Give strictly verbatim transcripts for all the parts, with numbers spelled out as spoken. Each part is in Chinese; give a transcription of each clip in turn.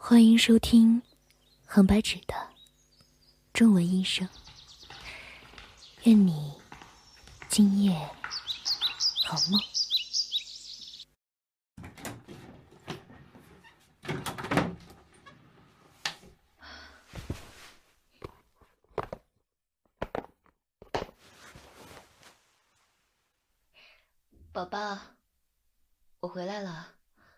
欢迎收听横白纸的中文音声。愿你今夜好梦。 宝宝，我回来了。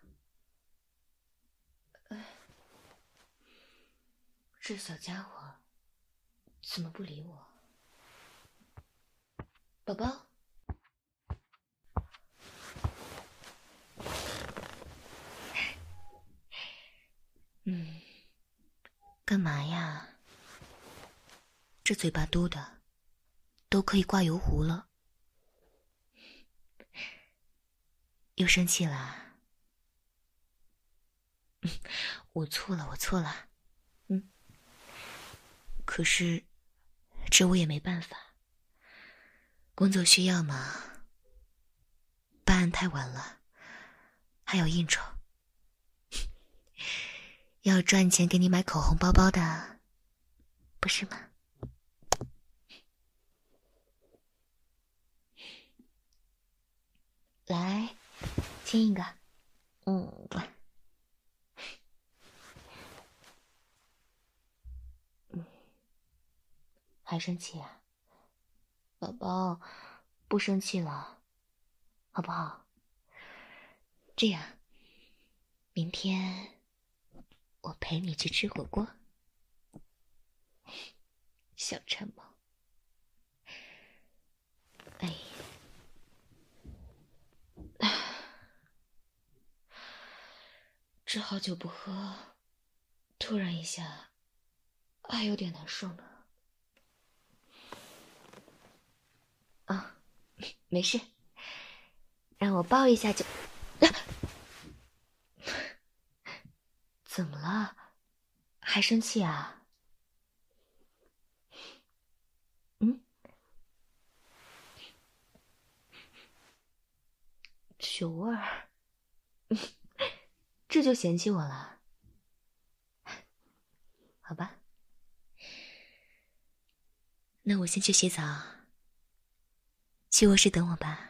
这小家伙怎么不理我？宝宝，嗯，干嘛呀？这嘴巴嘟的，都可以挂油壶了。又生气啦？我错了，我错了。嗯，可是这我也没办法，工作需要嘛。办案太晚了，还有应酬，要赚钱给你买口红包包的，不是吗？来，亲一个。嗯。还生气啊？宝宝，不生气了，好不好？这样，明天我陪你去吃火锅。小馋猫。哎，这好久不喝，突然一下还有点难受呢。啊，没事，让我抱一下就。啊、怎么了？还生气啊？嗯？酒味儿，这就嫌弃我了？好吧，那我先去洗澡，去卧室等我吧。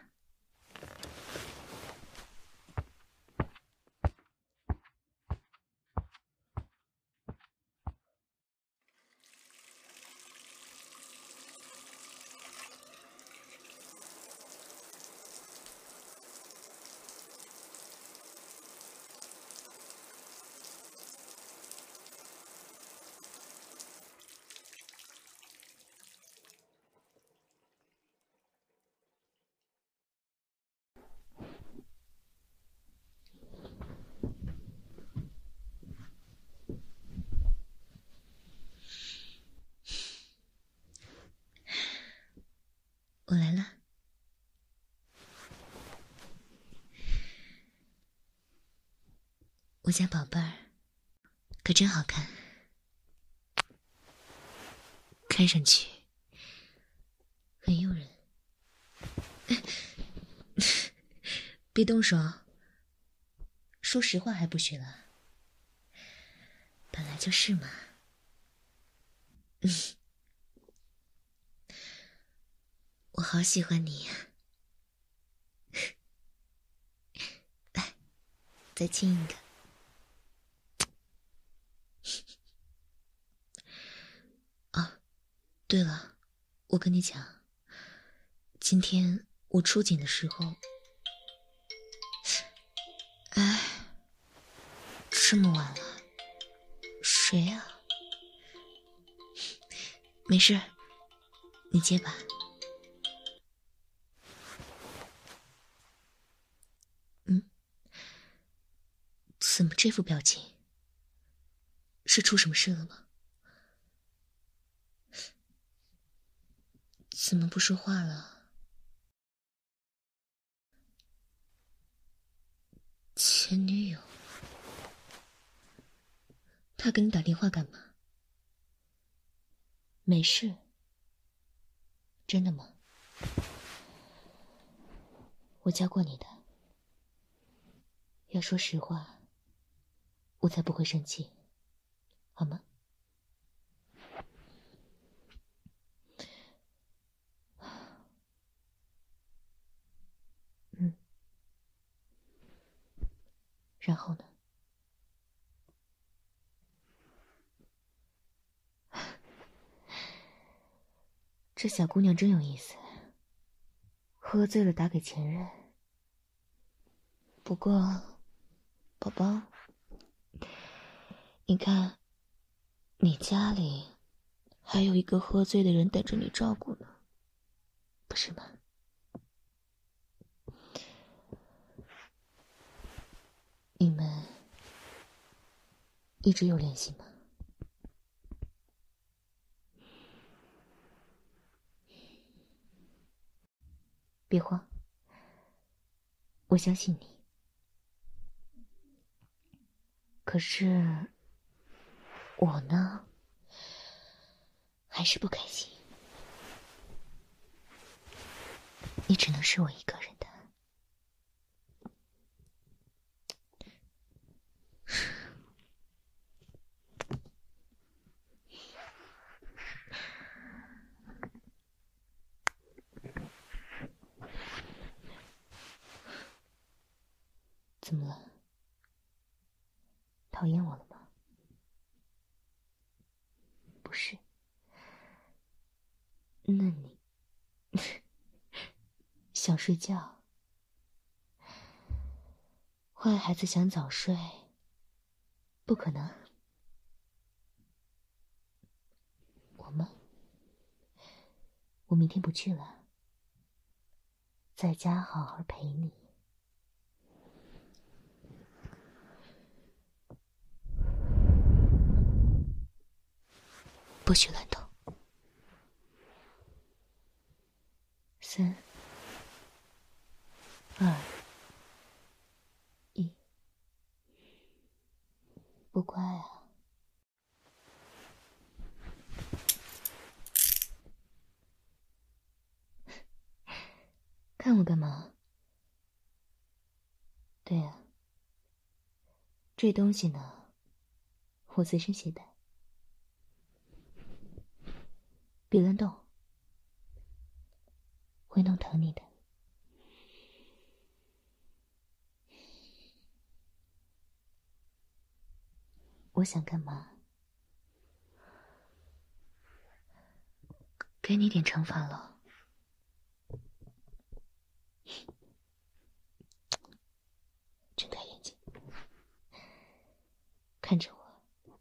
我来了，我家宝贝儿可真好看，看上去很诱人。别动手，说实话还不许了？本来就是嘛。嗯，我好喜欢你呀。来，再亲一个。啊，对了，我跟你讲，今天我出警的时候，哎，这么晚了，谁呀？没事，你接吧。嗯，怎么这副表情？是出什么事了吗？怎么不说话了？前女友，她给你打电话干嘛？没事，真的吗？我教过你的，要说实话，我才不会生气。 好吗？嗯。然后呢？这小姑娘真有意思，喝醉了打给前任。不过，宝宝，你看，你家里还有一个喝醉的人等着你照顾呢，不是吗？你们一直有联系吗？别慌，我相信你。可是，我呢，还是不开心。你只能是我一个人的。怎么了？讨厌我了吗？不是。那你想睡觉？坏孩子想早睡，不可能。我吗？我明天不去了，在家好好陪你。不许乱动。三、二、一，不乖啊！看我干嘛？对啊，这东西呢，我随身携带。别乱动，会弄疼你的。我想干嘛？给你点惩罚了。睁开眼睛，看着我。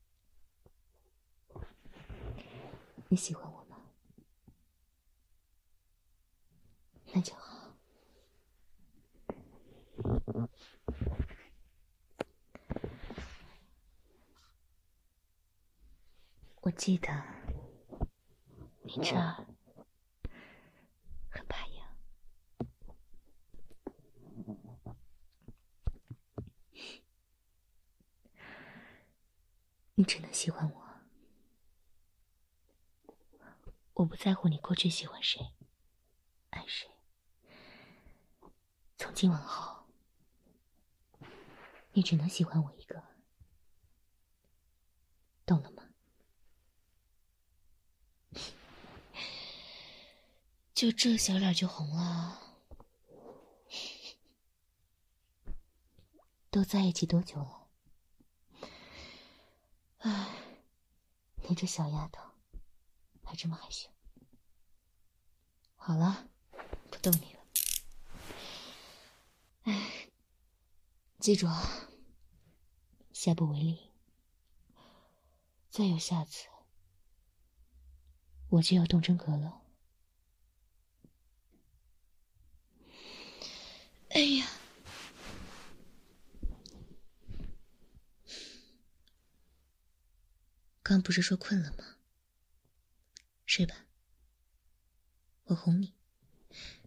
你喜欢我吗？那就好。我记得你这儿很怕痒。你只能喜欢我。我不在乎你过去喜欢谁，爱谁。从今往后，你只能喜欢我一个，懂了吗？就这小脸就红了。都在一起多久了？唉，你这小丫头，还这么害羞。好了，不逗你了。唉，记住啊，下不为例。再有下次，我就要动真格了。哎呀，刚不是说困了吗？睡吧，我哄你。